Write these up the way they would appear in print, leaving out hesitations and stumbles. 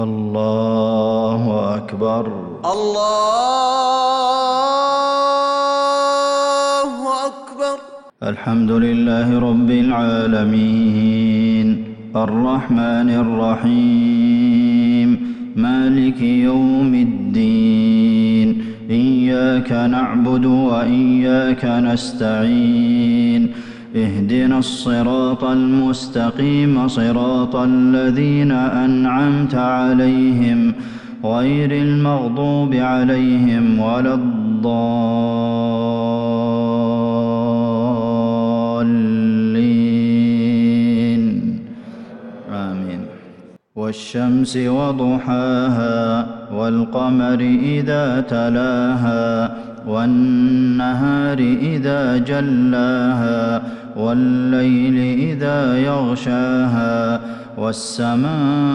الله أكبر. الله أكبر. الحمد لله رب العالمين الرحمن الرحيم مالك يوم الدين إياك نعبد وإياك نستعين اهدنا الصراط المستقيم صراط الذين أنعمت عليهم غير المغضوب عليهم ولا الضالين آمين. والشمس وضحاها والقمر إذا تلاها والنهار إذا جلاها والليل إذا يغشاها والسماء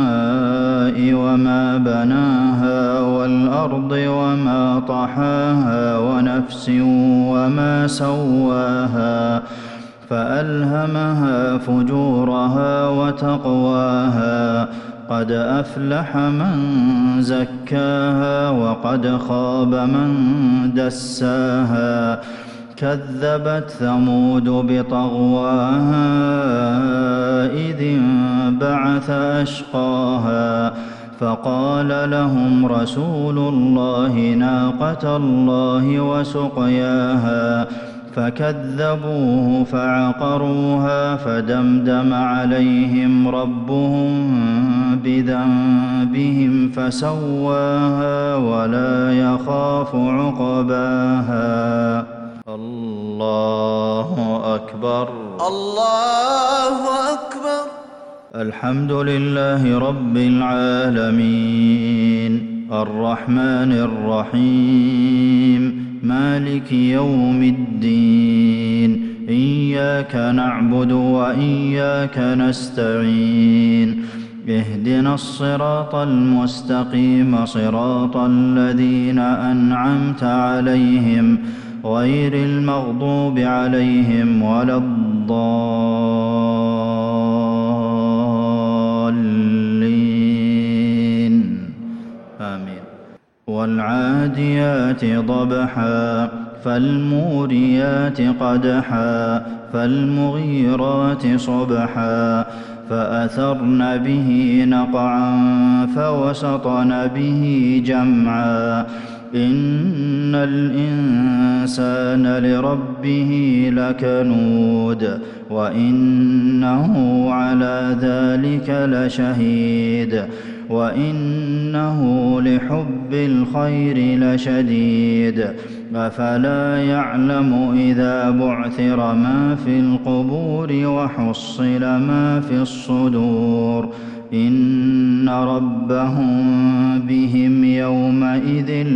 وما بناها والأرض وما طحاها ونفس وما سواها فألهمها فجورها وتقواها قد أفلح من زكاها وقد خاب من دساها كذبت ثمود بطغواها إذ انبعث أشقاها فقال لهم رسول الله ناقة الله وسقياها فكذبوه فعقروها فدمدم عليهم ربهم بذنبهم فسواها ولا يخاف عقباها. الله أكبر. الله أكبر. الحمد لله رب العالمين الرحمن الرحيم مالك يوم الدين إياك نعبد وإياك نستعين اهدنا الصراط المستقيم صراط الذين أنعمت عليهم غير المغضوب عليهم ولا الضالين آمين. والعاديات ضبحا فالموريات قدحا فالمغيرات صبحا فأثرن به نقعا فوسطن به جمعا إن الإنسان لربه لكنود وإنه على ذلك لشهيد وإنه لحب الخير لشديد أفلا يعلم إذا بعثر ما في القبور وحصل ما في الصدور إن ربهم بهم يومئذ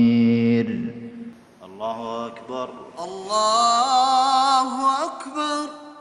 لخبير. الله أكبر. الله أكبر.